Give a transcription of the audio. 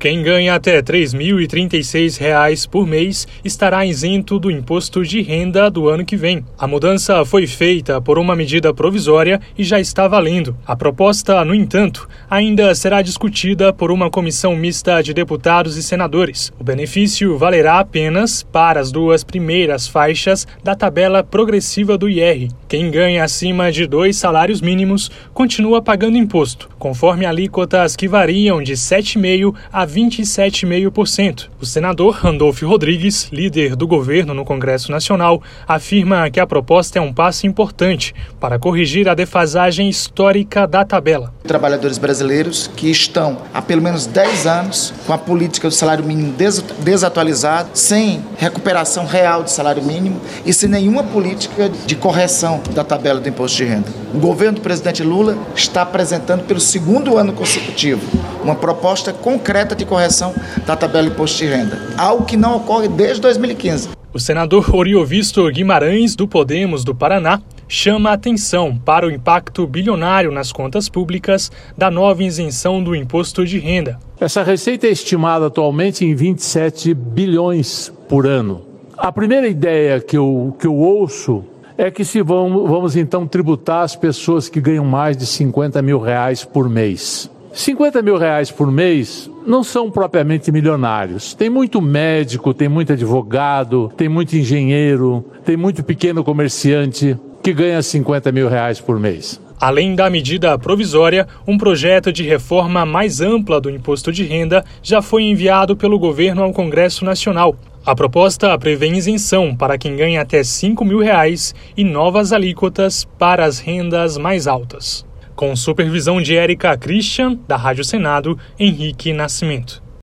Quem ganha até R$ 3.036 por mês estará isento do imposto de renda do ano que vem. A mudança foi feita por uma medida provisória e já está valendo. A proposta, no entanto, ainda será discutida por uma comissão mista de deputados e senadores. O benefício valerá apenas para as duas primeiras faixas da tabela progressiva do IR. Quem ganha acima de 2 salários mínimos continua pagando imposto, conforme alíquotas que variam de 7,5% a 27,5%. O senador Randolfo Rodrigues, líder do governo no Congresso Nacional, afirma que a proposta é um passo importante para corrigir a defasagem histórica da tabela. Trabalhadores brasileiros que estão há pelo menos 10 anos com a política do salário mínimo desatualizada, sem recuperação real de salário mínimo e sem nenhuma política de correção da tabela do imposto de renda. O governo do presidente Lula está apresentando pelo 2º ano consecutivo uma proposta concreta de correção da tabela do imposto de renda, algo que não ocorre desde 2015. O senador Oriovisto Guimarães, do Podemos do Paraná, chama a atenção para o impacto bilionário nas contas públicas da nova isenção do imposto de renda. Essa receita é estimada atualmente em 27 bilhões por ano. A primeira ideia que eu ouço é que vamos então tributar as pessoas que ganham mais de R$50 mil por mês. R$50 mil por mês não são propriamente milionários. Tem muito médico, tem muito advogado, tem muito engenheiro, tem muito pequeno comerciante que ganha R$50 mil por mês. Além da medida provisória, um projeto de reforma mais ampla do imposto de renda já foi enviado pelo governo ao Congresso Nacional. A proposta prevê isenção para quem ganha até R$5 mil e novas alíquotas para as rendas mais altas. Com supervisão de Érica Christian, da Rádio Senado, Henrique Nascimento.